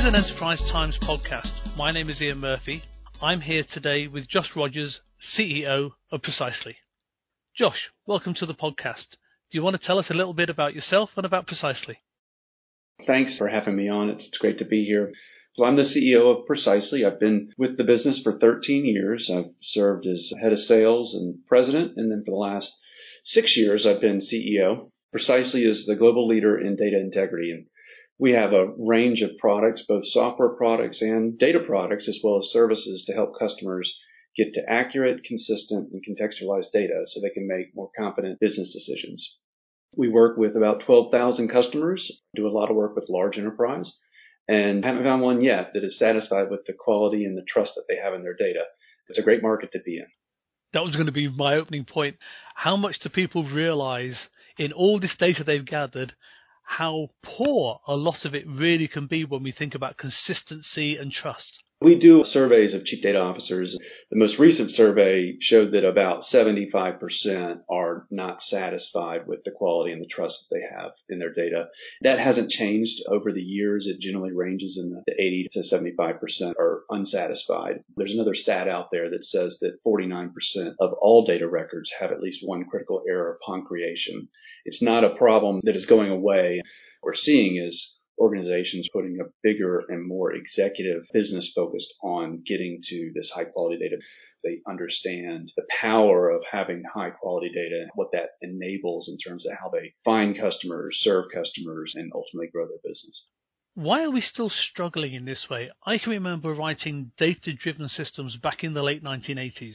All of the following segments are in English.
an Enterprise Times podcast. My name is Ian Murphy. I'm here today with Josh Rogers, CEO of Precisely. Josh, welcome to the podcast. Do you want to tell us a little bit about yourself and about Precisely? Thanks for having me on. It's great to be here. So I'm the CEO of Precisely. I've been with the business for 13 years. I've served as head of sales and president, and then for the last 6 years, I've been CEO. Precisely is the global leader in data integrity, and we have a range of products, both software products and data products, as well as services to help customers get to accurate, consistent, and contextualized data so they can make more confident business decisions. We work with about 12,000 customers, do a lot of work with large enterprise, and haven't found one yet that is satisfied with the quality and the trust that they have in their data. It's a great market to be in. That was going to be my opening point. How much do people realize in all this data they've gathered, how poor a lot of it really can be when we think about consistency and trust? We do surveys of chief data officers. The most recent survey showed that about 75% are not satisfied with the quality and the trust that they have in their data. That hasn't changed over the years. It generally ranges in the 80 to 75% are unsatisfied. There's another stat out there that says that 49% of all data records have at least one critical error upon creation. It's not a problem that is going away. What we're seeing is organizations putting a bigger and more executive business focused on getting to this high quality data. They understand the power of having high quality data and what that enables in terms of how they find customers, serve customers, and ultimately grow their business. Why are we still struggling in this way? I can remember writing data-driven systems back in the late 1980s,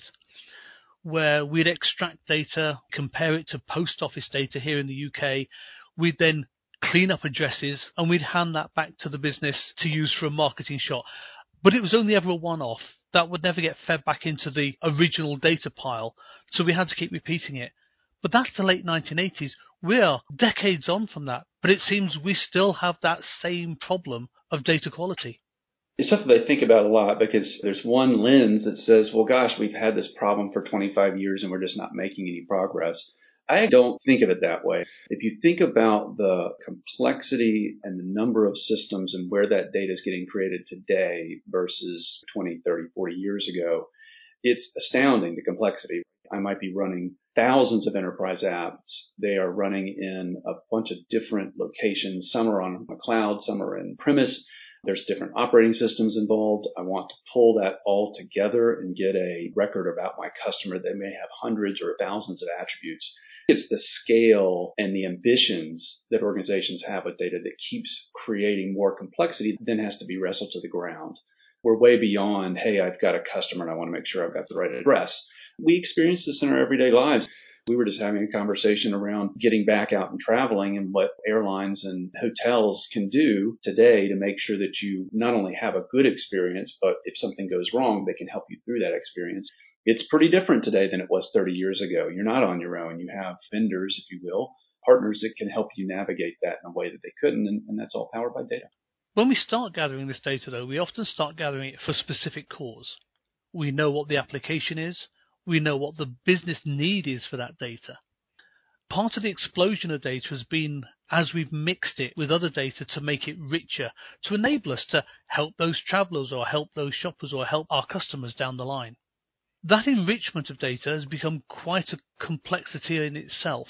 where we'd extract data, compare it to post office data here in the UK. We'd then clean up addresses, and we'd hand that back to the business to use for a marketing shot. But it was only ever a one-off. That would never get fed back into the original data pile, so we had to keep repeating it. But that's the late 1980s. We are decades on from that, but it seems we still have that same problem of data quality. It's something I think about a lot because there's one lens that says, well, gosh, we've had this problem for 25 years and we're just not making any progress. I don't think of it that way. If you think about the complexity and the number of systems and where that data is getting created today versus 20, 30, 40 years ago, it's astounding, the complexity. I might be running thousands of enterprise apps. They are running in a bunch of different locations. Some are on a cloud, some are in premise. There's different operating systems involved. I want to pull that all together and get a record about my customer. They may have hundreds or thousands of attributes. It's the scale and the ambitions that organizations have with data that keeps creating more complexity, then has to be wrestled to the ground. We're way beyond, hey, I've got a customer and I want to make sure I've got the right address. We experience this in our everyday lives. We were just having a conversation around getting back out and traveling and what airlines and hotels can do today to make sure that you not only have a good experience, but if something goes wrong, they can help you through that experience. It's pretty different today than it was 30 years ago. You're not on your own. You have vendors, if you will, partners that can help you navigate that in a way that they couldn't, and that's all powered by data. When we start gathering this data, though, we often start gathering it for a specific cause. We know what the application is. We know what the business need is for that data. Part of the explosion of data has been as we've mixed it with other data to make it richer, to enable us to help those travelers or help those shoppers or help our customers down the line. That enrichment of data has become quite a complexity in itself.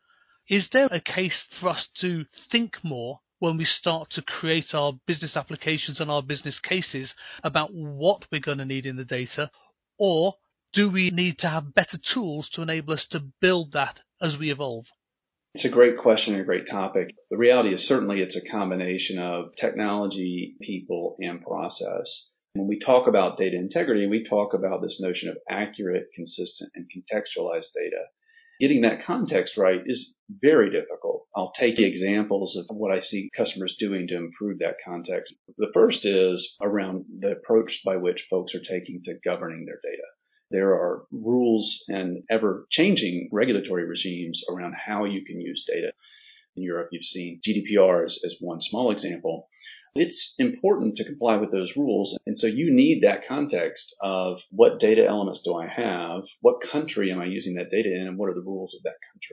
Is there a case for us to think more when we start to create our business applications and our business cases about what we're going to need in the data, or do we need to have better tools to enable us to build that as we evolve? It's a great question and a great topic. The reality is certainly it's a combination of technology, people, and process. When we talk about data integrity, we talk about this notion of accurate, consistent, and contextualized data. Getting that context right is very difficult. I'll take examples of what I see customers doing to improve that context. The first is around the approach by which folks are taking to governing their data. There are rules and ever-changing regulatory regimes around how you can use data. In Europe, you've seen GDPR as one small example. It's important to comply with those rules. And so you need that context of what data elements do I have, what country am I using that data in, and what are the rules of that country.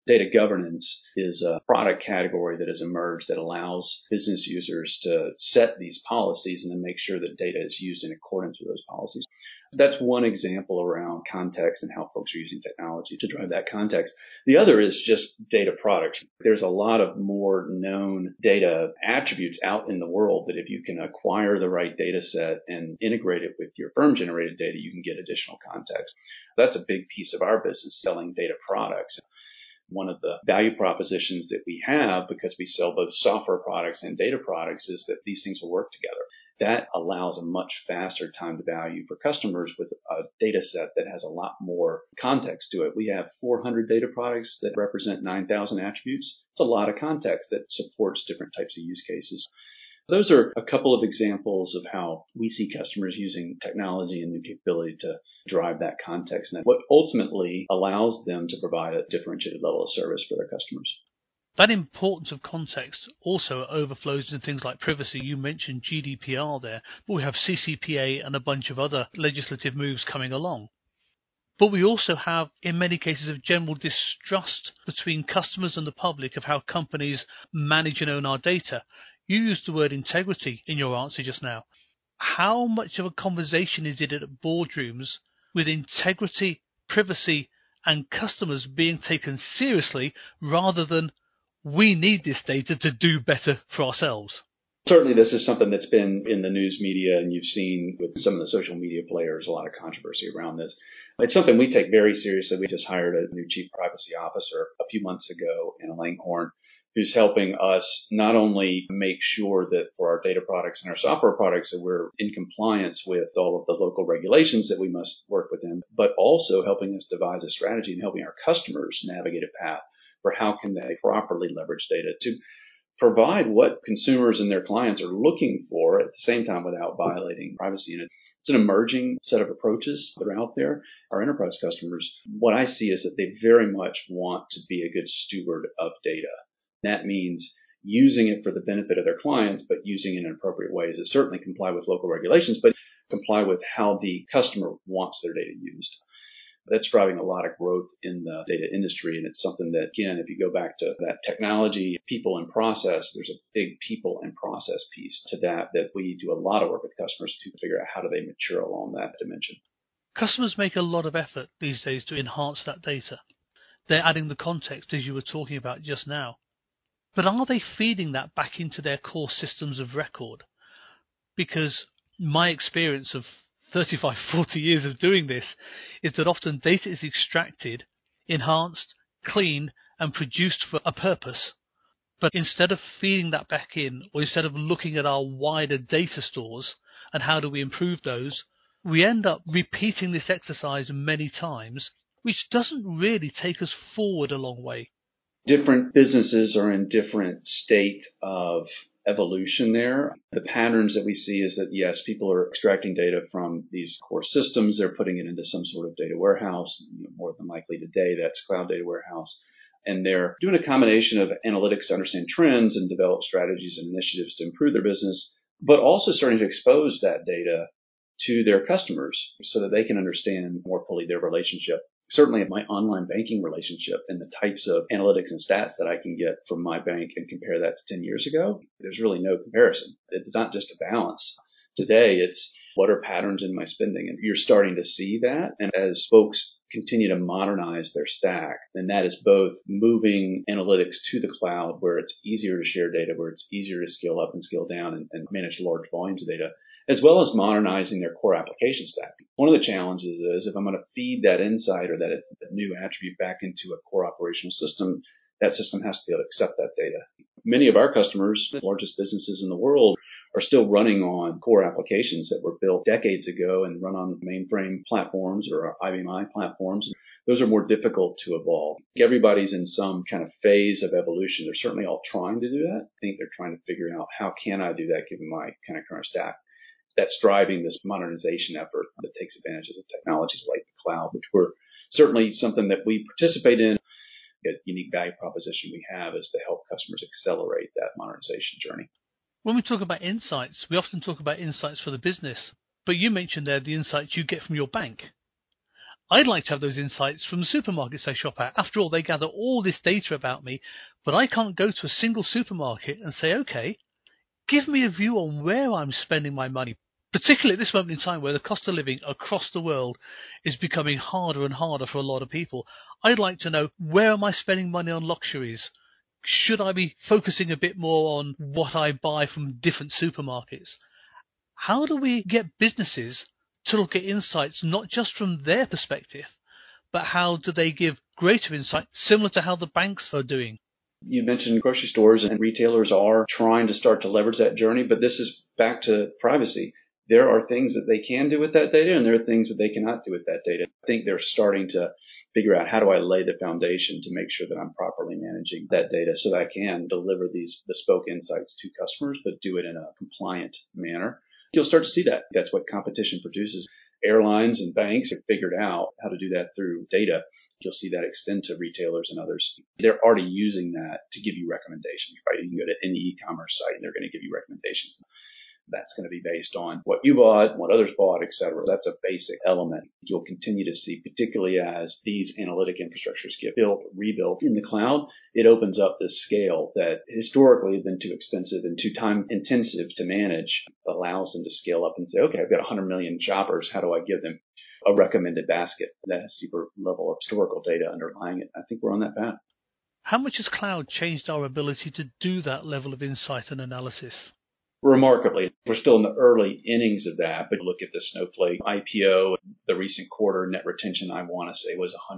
Data governance is a product category that has emerged that allows business users to set these policies and then make sure that data is used in accordance with those policies. That's one example around context and how folks are using technology to drive that context. The other is just data products. There's a lot of more known data attributes out in the world that if you can acquire the right data set and integrate it with your firm generated data, you can get additional context. That's a big piece of our business, selling data products. One of the value propositions that we have, because we sell both software products and data products, is that these things will work together. That allows a much faster time to value for customers with a data set that has a lot more context to it. We have 400 data products that represent 9,000 attributes. It's a lot of context that supports different types of use cases. Those are a couple of examples of how we see customers using technology and new capability to drive that context, and what ultimately allows them to provide a differentiated level of service for their customers. That importance of context also overflows into things like privacy. You mentioned GDPR there, but we have CCPA and a bunch of other legislative moves coming along. But we also have, in many cases, a general distrust between customers and the public of how companies manage and own our data. You used the word integrity in your answer just now. How much of a conversation is it at boardrooms with integrity, privacy, and customers being taken seriously rather than we need this data to do better for ourselves? Certainly, this is something that's been in the news media, and you've seen with some of the social media players a lot of controversy around this. It's something we take very seriously. We just hired a new chief privacy officer a few months ago in Elaine Horn, who's helping us not only make sure that for our data products and our software products that we're in compliance with all of the local regulations that we must work within, but also helping us devise a strategy and helping our customers navigate a path for how can they properly leverage data to provide what consumers and their clients are looking for at the same time without violating privacy. And it's an emerging set of approaches that are out there. Our enterprise customers, what I see is that they very much want to be a good steward of data. That means using it for the benefit of their clients, but using it in appropriate ways that certainly comply with local regulations, but comply with how the customer wants their data used. That's driving a lot of growth in the data industry. And it's something that, again, if you go back to that technology, people and process, there's a big people and process piece to that we do a lot of work with customers to figure out how do they mature along that dimension. Customers make a lot of effort these days to enhance that data. They're adding the context, as you were talking about just now. But are they feeding that back into their core systems of record? Because my experience of 35, 40 years of doing this is that often data is extracted, enhanced, cleaned, and produced for a purpose. But instead of feeding that back in, or instead of looking at our wider data stores and how do we improve those, we end up repeating this exercise many times, which doesn't really take us forward a long way. Different businesses are in different state of evolution there. The patterns that we see is that, yes, people are extracting data from these core systems. They're putting it into some sort of data warehouse. More than likely today, that's cloud data warehouse. And they're doing a combination of analytics to understand trends and develop strategies and initiatives to improve their business, but also starting to expose that data to their customers so that they can understand more fully their relationship. Certainly my online banking relationship and the types of analytics and stats that I can get from my bank and compare that to 10 years ago, there's really no comparison. It's not just a balance. Today, it's what are patterns in my spending? And you're starting to see that. And as folks continue to modernize their stack, then that is both moving analytics to the cloud where it's easier to share data, where it's easier to scale up and scale down and manage large volumes of data, as well as modernizing their core application stack. One of the challenges is if I'm going to feed that insight or that new attribute back into a core operational system, that system has to be able to accept that data. Many of our customers, the largest businesses in the world, are still running on core applications that were built decades ago and run on mainframe platforms or IBM platforms. Those are more difficult to evolve. Everybody's in some kind of phase of evolution. They're certainly all trying to do that. I think they're trying to figure out how can I do that given my kind of current stack. That's driving this modernization effort that takes advantage of technologies like the cloud, which we're certainly something that we participate in. A unique value proposition we have is to help customers accelerate that modernization journey. When we talk about insights, we often talk about insights for the business, but you mentioned there the insights you get from your bank. I'd like to have those insights from the supermarkets I shop at. After all, they gather all this data about me, but I can't go to a single supermarket and say, okay, give me a view on where I'm spending my money, particularly at this moment in time where the cost of living across the world is becoming harder and harder for a lot of people. I'd like to know, where am I spending money on luxuries? Should I be focusing a bit more on what I buy from different supermarkets? How do we get businesses to look at insights not just from their perspective, but how do they give greater insight similar to how the banks are doing? You mentioned grocery stores and retailers are trying to start to leverage that journey, but this is back to privacy. There are things that they can do with that data, and there are things that they cannot do with that data. I think they're starting to figure out, how do I lay the foundation to make sure that I'm properly managing that data so that I can deliver these bespoke insights to customers, but do it in a compliant manner. You'll start to see that. That's what competition produces. Airlines and banks have figured out how to do that through data. You'll see that extend to retailers and others. They're already using that to give you recommendations, right? You can go to any e-commerce site and they're going to give you recommendations. That's going to be based on what you bought, what others bought, et cetera. That's a basic element. You'll continue to see, particularly as these analytic infrastructures get built, rebuilt in the cloud, it opens up this scale that historically has been too expensive and too time intensive to manage, allows them to scale up and say, okay, I've got 100 million shoppers. How do I give them a recommended basket that has deeper level of historical data underlying it? I think we're on that path. How much has cloud changed our ability to do that level of insight and analysis? Remarkably, we're still in the early innings of that, but look at the Snowflake IPO, the recent quarter net retention, I want to say, was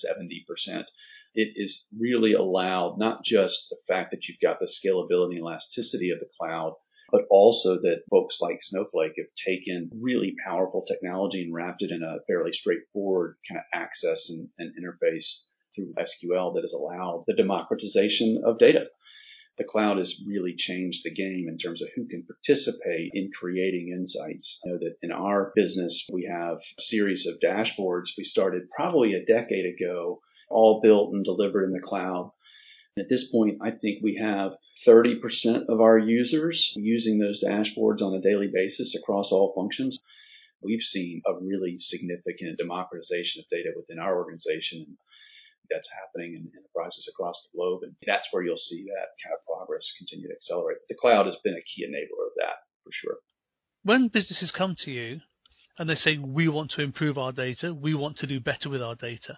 170%. It is really allowed not just the fact that you've got the scalability and elasticity of the cloud, but also that folks like Snowflake have taken really powerful technology and wrapped it in a fairly straightforward kind of access and interface through SQL that has allowed the democratization of data. The cloud has really changed the game in terms of who can participate in creating insights. I know that in our business, we have a series of dashboards we started probably a decade ago, all built and delivered in the cloud. At this point, I think we have 30% of our users using those dashboards on a daily basis across all functions. We've seen a really significant democratization of data within our organization. That's happening in enterprises across the globe, and that's where you'll see that kind of progress continue to accelerate. The cloud has been a key enabler of that, for sure. When businesses come to you and they say, we want to improve our data, we want to do better with our data,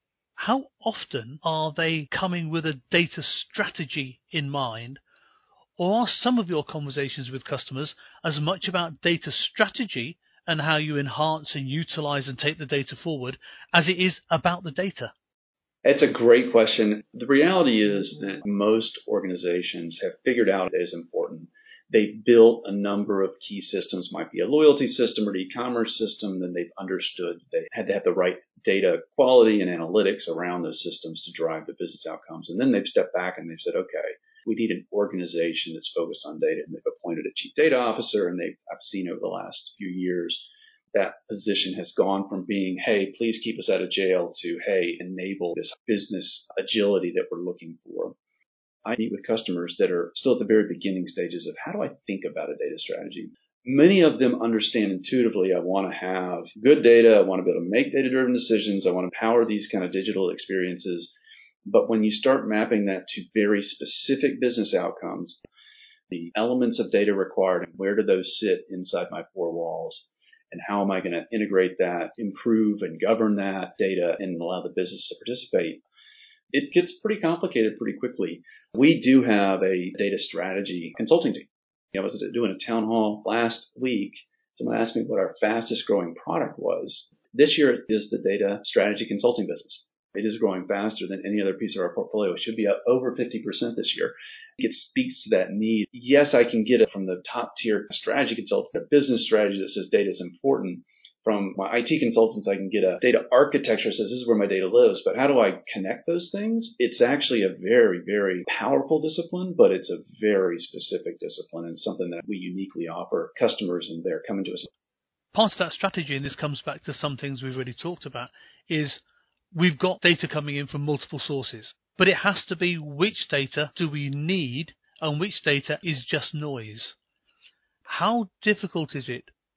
how often are they coming with a data strategy in mind? Or are some of your conversations with customers as much about data strategy and how you enhance and utilize and take the data forward as it is about the data? It's a great question. The reality is that most organizations have figured out it is important. They've built a number of key systems, might be a loyalty system or an e-commerce system, then they've understood they had to have the right data quality and analytics around those systems to drive the business outcomes. And then they've stepped back and they've said, okay, we need an organization that's focused on data. And they've appointed a chief data officer, and I've seen over the last few years that position has gone from being, hey, please keep us out of jail, to, hey, enable this business agility that we're looking for. I meet with customers that are still at the very beginning stages of, how do I think about a data strategy? Many of them understand intuitively, I want to have good data. I want to be able to make data-driven decisions. I want to power these kind of digital experiences. But when you start mapping that to very specific business outcomes, the elements of data required, and where do those sit inside my four walls? And how am I going to integrate that, improve and govern that data, and allow the business to participate? It gets pretty complicated pretty quickly. We do have a data strategy consulting team. I was doing a town hall last week. Someone asked me what our fastest growing product was. This year is the data strategy consulting business. It is growing faster than any other piece of our portfolio. It should be up over 50% this year. It speaks to that need. Yes, I can get it from the top tier strategy consultant, a business strategy that says data is important. From my IT consultants, I can get a data architecture that says this is where my data lives. But how do I connect those things? It's actually a very, very powerful discipline, but it's a very specific discipline and something that we uniquely offer customers, and they're coming to us. Part of that strategy, and this comes back to some things we've already talked about, is we've got data coming in from multiple sources, but it has to be which data do we need and which data is just noise. How difficult is it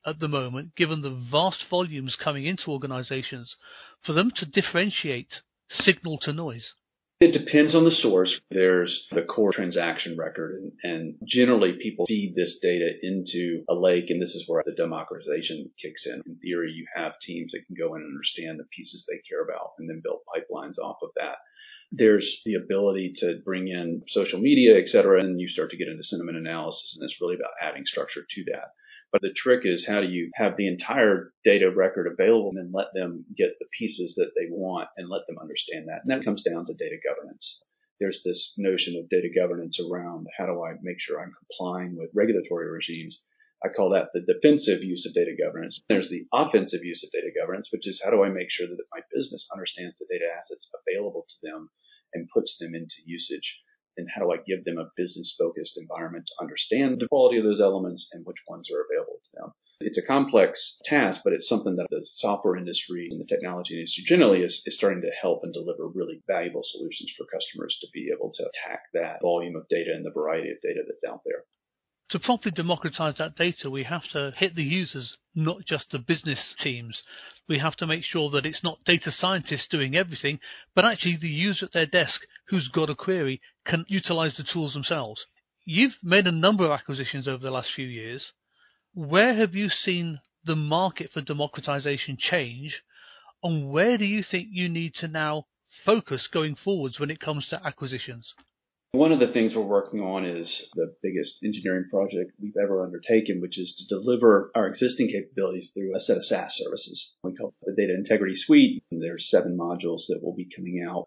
at the moment, given the vast volumes coming into organizations, for them to differentiate signal to noise? It depends on the source. There's the core transaction record, and generally people feed this data into a lake, and this is where the democratization kicks in. In theory, you have teams that can go in and understand the pieces they care about and then build pipelines off of that. There's the ability to bring in social media, et cetera, and you start to get into sentiment analysis, and it's really about adding structure to that. But the trick is, how do you have the entire data record available and then let them get the pieces that they want and let them understand that? And that comes down to data governance. There's this notion of data governance around how do I make sure I'm complying with regulatory regimes. I call that the defensive use of data governance. There's the offensive use of data governance, which is how do I make sure that my business understands the data assets available to them and puts them into usage? And how do I give them a business-focused environment to understand the quality of those elements and which ones are available to them? It's a complex task, but it's something that the software industry and the technology industry generally is starting to help and deliver really valuable solutions for customers to be able to attack that volume of data and the variety of data that's out there. To properly democratize that data, we have to hit the users, not just the business teams. We have to make sure that it's not data scientists doing everything, but actually the user at their desk who's got a query can utilize the tools themselves. You've made a number of acquisitions over the last few years. Where have you seen the market for democratization change, and where do you think you need to now focus going forwards when it comes to acquisitions? One of the things we're working on is the biggest engineering project we've ever undertaken, which is to deliver our existing capabilities through a set of SaaS services. We call it the Data Integrity Suite. There's 7 modules that will be coming out.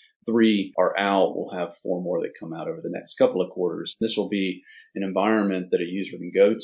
3 are out. We'll have 4 more that come out over the next couple of quarters. This will be an environment that a user can go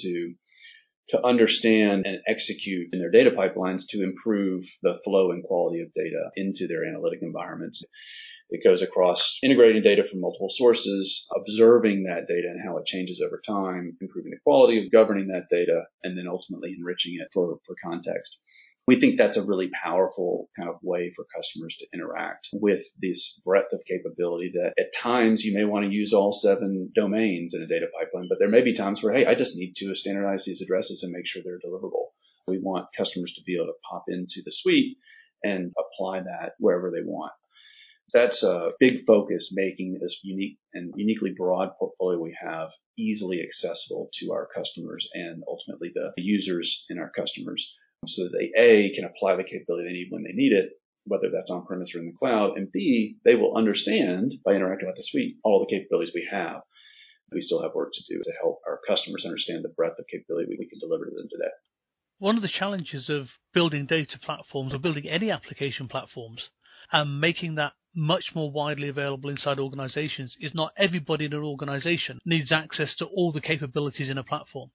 to understand and execute in their data pipelines to improve the flow and quality of data into their analytic environments. It goes across integrating data from multiple sources, observing that data and how it changes over time, improving the quality of governing that data, and then ultimately enriching it for context. We think that's a really powerful kind of way for customers to interact with this breadth of capability that at times you may want to use all 7 domains in a data pipeline, but there may be times where, hey, I just need to standardize these addresses and make sure they're deliverable. We want customers to be able to pop into the suite and apply that wherever they want. That's a big focus, making this unique and uniquely broad portfolio we have easily accessible to our customers and ultimately the users in our customers, so that they, A, can apply the capability they need when they need it, whether that's on-premise or in the cloud, and B, they will understand by interacting with the suite all the capabilities we have. We still have work to do to help our customers understand the breadth of capability we can deliver to them today. One of the challenges of building data platforms or building any application platforms and making that much more widely available inside organizations is not everybody in an organization needs access to all the capabilities in a platform.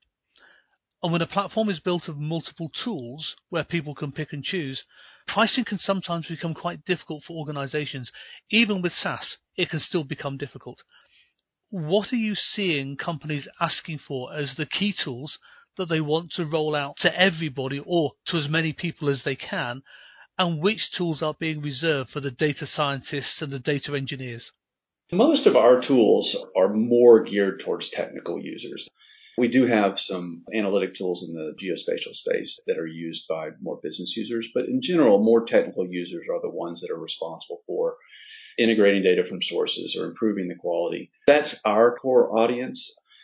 And when a platform is built of multiple tools where people can pick and choose, pricing can sometimes become quite difficult for organizations. Even with SaaS, it can still become difficult. What are you seeing companies asking for as the key tools that they want to roll out to everybody or to as many people as they can, and which tools are being reserved for the data scientists and the data engineers? Most of our tools are more geared towards technical users. We do have some analytic tools in the geospatial space that are used by more business users, but in general, more technical users are the ones that are responsible for integrating data from sources or improving the quality. That's our core audience.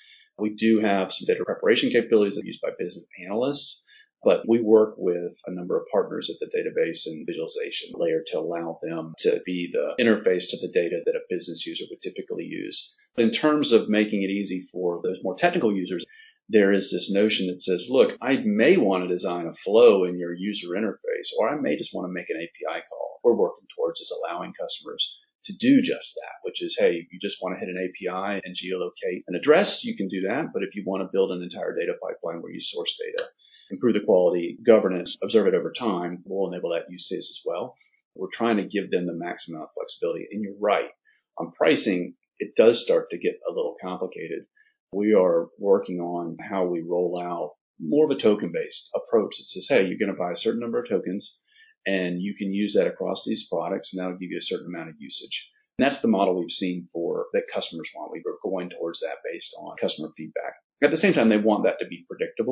We do have some data preparation capabilities that are used by business analysts, but we work with a number of partners at the database and visualization layer to allow them to be the interface to the data that a business user would typically use. In terms of making it easy for those more technical users, there is this notion that says, look, I may want to design a flow in your user interface, or I may just want to make an API call. We're working towards is allowing customers to do just that, which is, hey, you just want to hit an API and geolocate an address, you can do that. But if you want to build an entire data pipeline where you source data, improve the quality, governance, observe it over time, we'll enable that use case as well. We're trying to give them the maximum amount of flexibility. And you're right. On pricing, it does start to get a little complicated. We are working on how we roll out more of a token-based approach that says, hey, you're going to buy a certain number of tokens, and you can use that across these products, and that'll give you a certain amount of usage. And that's the model we've seen for that customers want. We were going towards that based on customer feedback. At the same time, they want that to be predictable.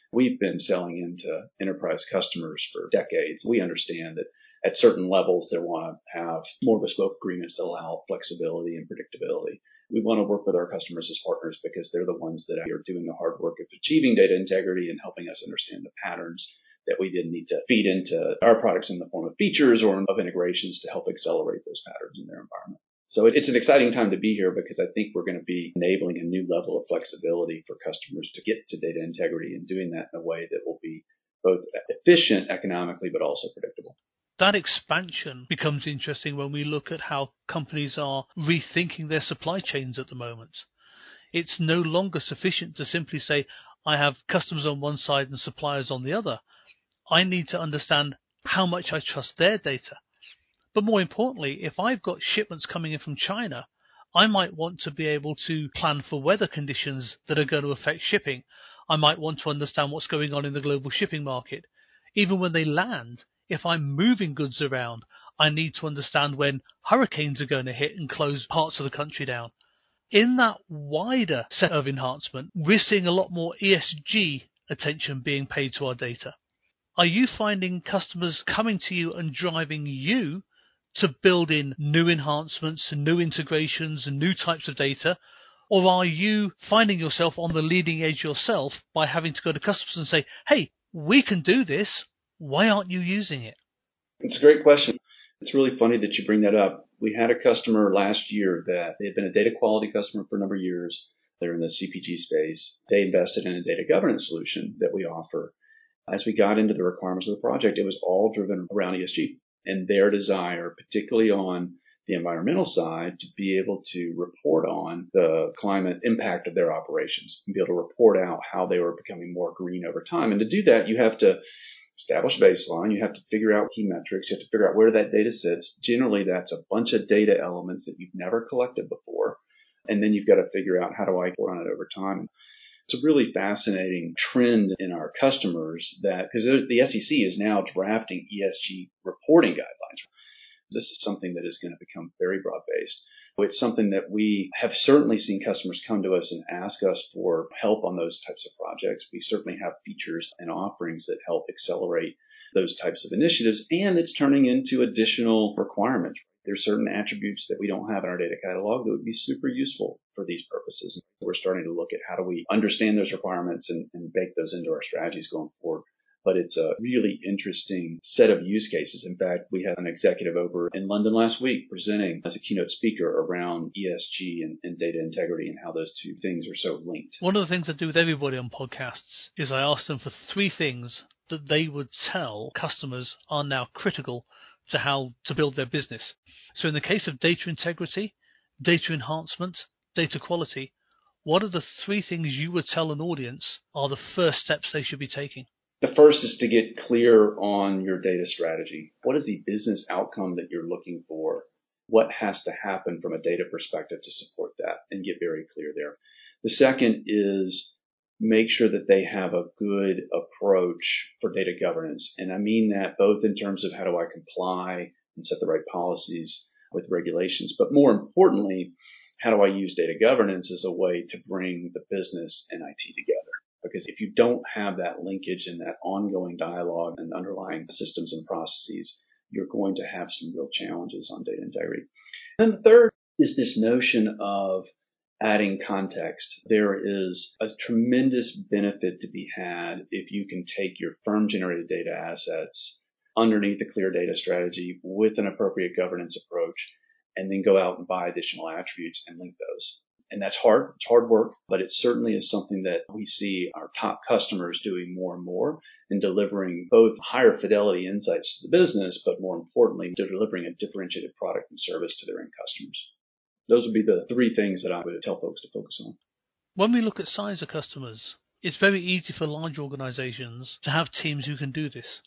We've been selling into enterprise customers for decades. We understand that at certain levels, they want to have more bespoke agreements that allow flexibility and predictability. We want to work with our customers as partners because they're the ones that are doing the hard work of achieving data integrity and helping us understand the patterns that we then need to feed into our products in the form of features or of integrations to help accelerate those patterns in their environment. So it's an exciting time to be here because I think we're going to be enabling a new level of flexibility for customers to get to data integrity and doing that in a way that will be both efficient economically but also predictable. That expansion becomes interesting when we look at how companies are rethinking their supply chains at the moment. It's no longer sufficient to simply say, I have customers on one side and suppliers on the other. I need to understand how much I trust their data. But more importantly, if I've got shipments coming in from China, I might want to be able to plan for weather conditions that are going to affect shipping. I might want to understand what's going on in the global shipping market. Even when they land, if I'm moving goods around, I need to understand when hurricanes are going to hit and close parts of the country down. In that wider set of enhancement, we're seeing a lot more ESG attention being paid to our data. Are you finding customers coming to you and driving you to build in new enhancements and new integrations and new types of data? Or are you finding yourself on the leading edge yourself by having to go to customers and say, hey, we can do this. Why aren't you using it? It's a great question. It's really funny that you bring that up. We had a customer last year that they had been a data quality customer for a number of years. They're in the CPG space. They invested in a data governance solution that we offer. As we got into the requirements of the project, it was all driven around ESG and their desire, particularly on the environmental side, to be able to report on the climate impact of their operations and be able to report out how they were becoming more green over time. And to do that, you have to establish baseline. You have to figure out key metrics. You have to figure out where that data sits. Generally, that's a bunch of data elements that you've never collected before. And then you've got to figure out how do I report on it over time. It's a really fascinating trend in our customers that, because the SEC is now drafting ESG reporting guidelines. This is something that is going to become very broad-based. It's something that we have certainly seen customers come to us and ask us for help on those types of projects. We certainly have features and offerings that help accelerate those types of initiatives, and it's turning into additional requirements. There's certain attributes that we don't have in our data catalog that would be super useful for these purposes. We're starting to look at how do we understand those requirements and bake those into our strategies going forward. But it's a really interesting set of use cases. In fact, we had an executive over in London last week presenting as a keynote speaker around ESG and data integrity and how those two things are so linked. One of the things I do with everybody on podcasts is I ask them for 3 things that they would tell customers are now critical to how to build their business. So in the case of data integrity, data enhancement, data quality, what are the 3 things you would tell an audience are the first steps they should be taking? The first is to get clear on your data strategy. What is the business outcome that you're looking for? What has to happen from a data perspective to support that, and get very clear there. The second is make sure that they have a good approach for data governance. And I mean that both in terms of how do I comply and set the right policies with regulations, but more importantly, how do I use data governance as a way to bring the business and IT together? Because if you don't have that linkage and that ongoing dialogue and underlying systems and processes, you're going to have some real challenges on data integrity. And the third is this notion of adding context. There is a tremendous benefit to be had if you can take your firm-generated data assets underneath a clear data strategy with an appropriate governance approach, and then go out and buy additional attributes and link those. And that's hard. It's hard work, but it certainly is something that we see our top customers doing more and more and delivering both higher fidelity insights to the business, but more importantly, delivering a differentiated product and service to their end customers. Those would be the 3 things that I would tell folks to focus on. When we look at size of customers, it's very easy for large organizations to have teams who can do this.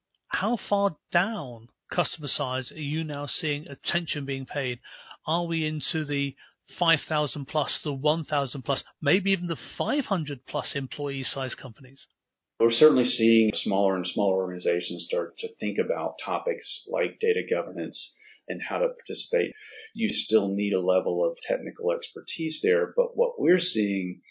How far down customer size are you now seeing attention being paid? Are we into the 5,000 plus, the 1,000 plus, maybe even the 500 plus employee size companies? We're certainly seeing smaller and smaller organizations start to think about topics like data governance and how to participate. You still need a level of technical expertise there, but what we're seeing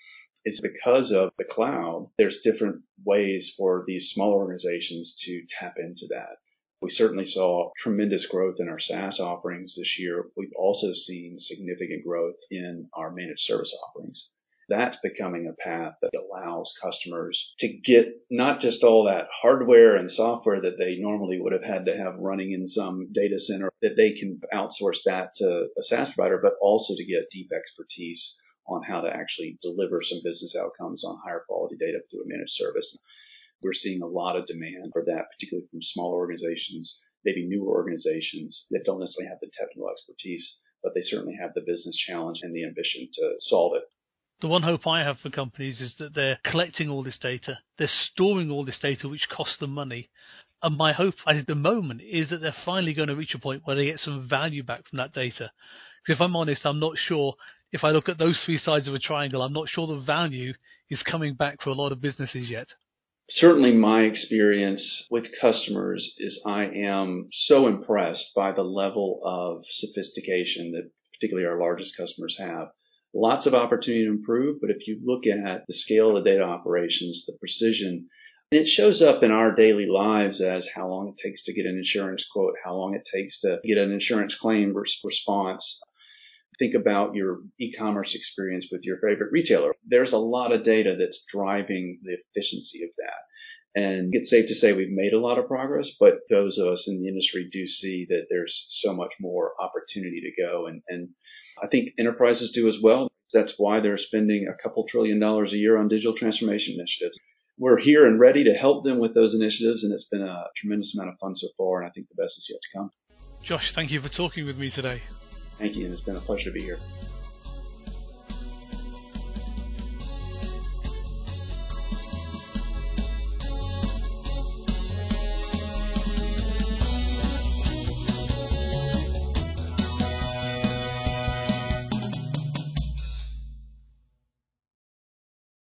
is because of the cloud, there's different ways for these small organizations to tap into that. We certainly saw tremendous growth in our SaaS offerings this year. We've also seen significant growth in our managed service offerings. That's becoming a path that allows customers to get not just all that hardware and software that they normally would have had to have running in some data center, that they can outsource that to a SaaS provider, but also to get deep expertise on how to actually deliver some business outcomes on higher quality data through a managed service. We're seeing a lot of demand for that, particularly from smaller organizations, maybe newer organizations that don't necessarily have the technical expertise, but they certainly have the business challenge and the ambition to solve it. The one hope I have for companies is that they're collecting all this data, they're storing all this data which costs them money, and my hope at the moment is that they're finally going to reach a point where they get some value back from that data. Because if I'm honest, I'm not sure, if I look at those three sides of a triangle, I'm not sure the value is coming back for a lot of businesses yet. Certainly my experience with customers is I am so impressed by the level of sophistication that particularly our largest customers have. Lots of opportunity to improve, but if you look at the scale of the data operations, the precision, and it shows up in our daily lives as how long it takes to get an insurance quote, how long it takes to get an insurance claim response. Think about your e-commerce experience with your favorite retailer. There's a lot of data that's driving the efficiency of that. And it's safe to say we've made a lot of progress, but those of us in the industry do see that there's so much more opportunity to go. And I think enterprises do as well. That's why they're spending a couple $2 trillion a year on digital transformation initiatives. We're here and ready to help them with those initiatives, and it's been a tremendous amount of fun so far, and I think the best is yet to come. Josh, thank you for talking with me today. Thank you, and it's been a pleasure to be here.